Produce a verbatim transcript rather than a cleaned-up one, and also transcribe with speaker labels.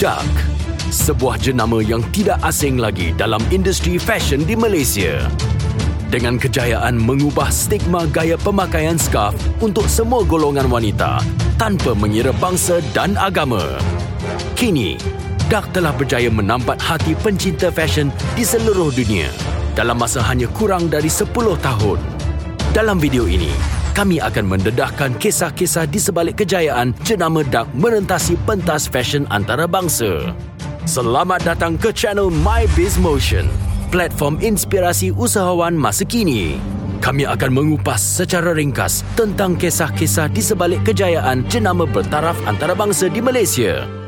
Speaker 1: Duck, sebuah jenama yang tidak asing lagi dalam industri fashion di Malaysia. Dengan kejayaan mengubah stigma gaya pemakaian scarf untuk semua golongan wanita tanpa mengira bangsa dan agama. Kini, Duck telah berjaya menambat hati pencinta fashion di seluruh dunia dalam masa hanya kurang dari sepuluh tahun. Dalam video ini, kami akan mendedahkan kisah-kisah di sebalik kejayaan jenama Duck merentasi pentas fashion antarabangsa. Selamat datang ke channel MyBizMotion, platform inspirasi usahawan masa kini. Kami akan mengupas secara ringkas tentang kisah-kisah di sebalik kejayaan jenama bertaraf antarabangsa di Malaysia.